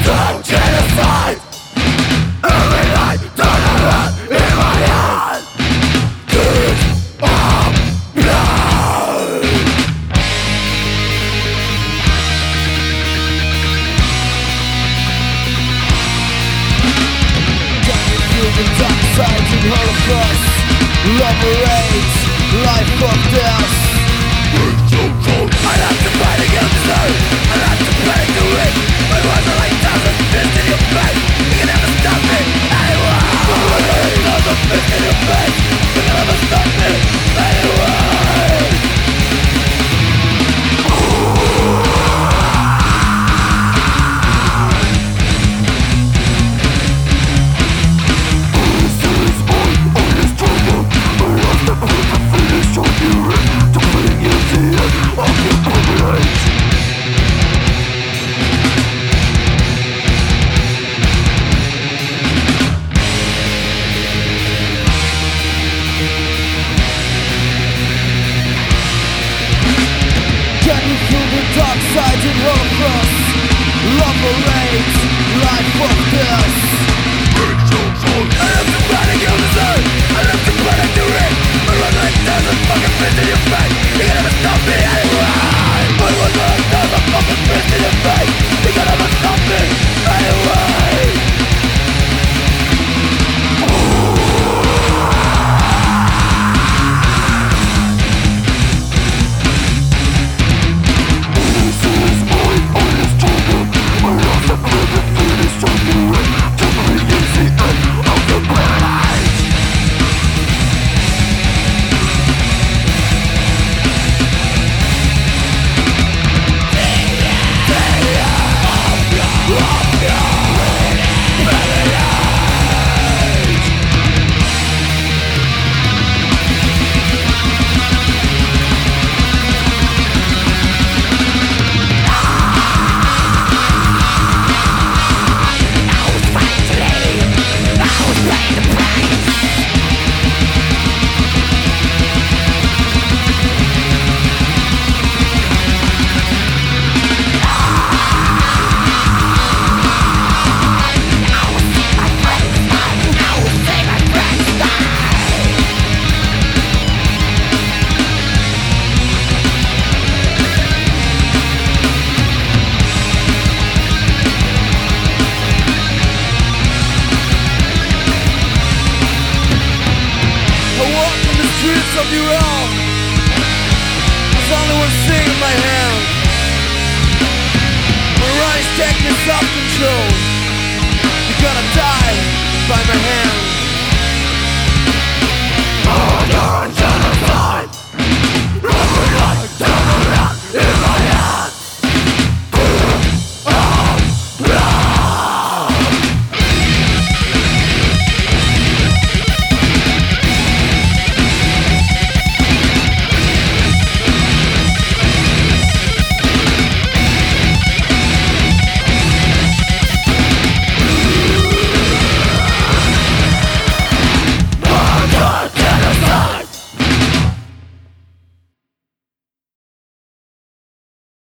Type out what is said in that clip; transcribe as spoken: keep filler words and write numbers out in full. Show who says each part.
Speaker 1: Genocide. Every night, turn around in my head. Kids of blood. Can you feel the dark side in Holocaust? Love or hate, life or death. It's so cold. I have to fight against the sun. I have to fight to it. My words are like thousands fist in your face. You can never stop me anyway. My words are like thousands fist in your face. You can never stop me anyway. Dark side in Holocaust. Love or hate, life or death. It's so cold. I have to fight against the sun. I have to fight to it. My words are like thousands fucking fist in your face. You can never stop me anyway. My words are like thousands fucking fist in your face. You can never stop me anyway. Of your own. There's only one thing in my hand. My rights taking self-control. You're gonna die by my hand.